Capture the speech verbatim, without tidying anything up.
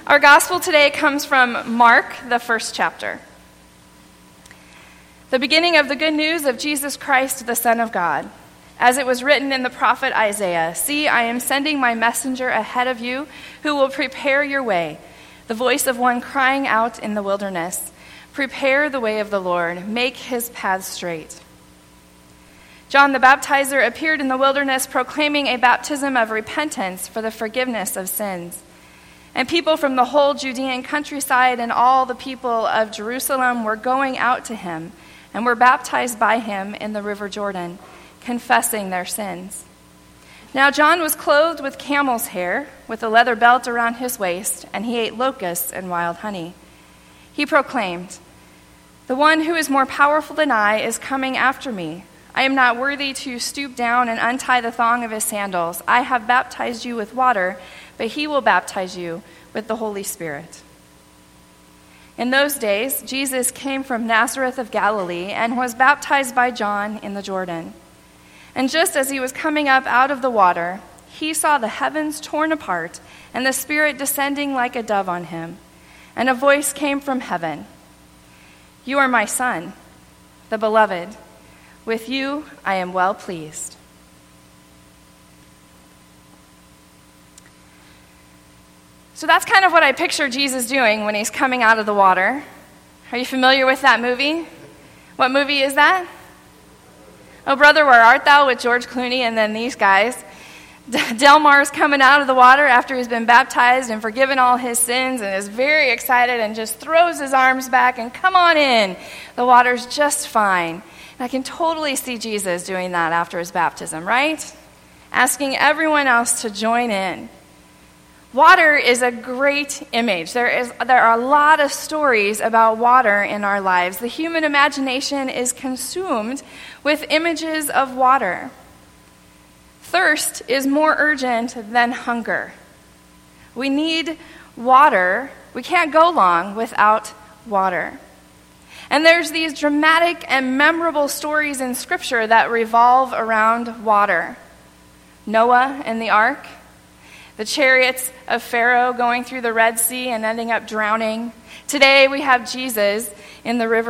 Our gospel today comes from Mark, the first chapter. The beginning of the good news of Jesus Christ, the Son of God. As it was written in the prophet Isaiah, "See, I am sending my messenger ahead of you who will prepare your way, the voice of one crying out in the wilderness, prepare the way of the Lord, make his paths straight." John the Baptizer appeared in the wilderness proclaiming a baptism of repentance for the forgiveness of sins. And people from the whole Judean countryside and all the people of Jerusalem were going out to him and were baptized by him in the river Jordan, confessing their sins. Now John was clothed with camel's hair, with a leather belt around his waist, and he ate locusts and wild honey. He proclaimed, "The one who is more powerful than I is coming after me. I am not worthy to stoop down and untie the thong of his sandals. I have baptized you with water, but he will baptize you with the Holy Spirit." In those days, Jesus came from Nazareth of Galilee and was baptized by John in the Jordan. And just as he was coming up out of the water, he saw the heavens torn apart and the Spirit descending like a dove on him. And a voice came from heaven, "You are my Son, the Beloved. With you I am well pleased." So that's kind of what I picture Jesus doing when he's coming out of the water. Are you familiar with that movie? What movie is that? Oh, Brother, Where Art Thou with George Clooney and then these guys. Delmar's coming out of the water after he's been baptized and forgiven all his sins and is very excited and just throws his arms back and come on in. The water's just fine. And I can totally see Jesus doing that after his baptism, right? Asking everyone else to join in. Water is a great image. There is there are a lot of stories about water in our lives. The human imagination is consumed with images of water. Thirst is more urgent than hunger. We need water. We can't go long without water. And there's these dramatic and memorable stories in Scripture that revolve around water. Noah and the ark, the chariots of Pharaoh going through the Red Sea and ending up drowning. Today we have Jesus in the river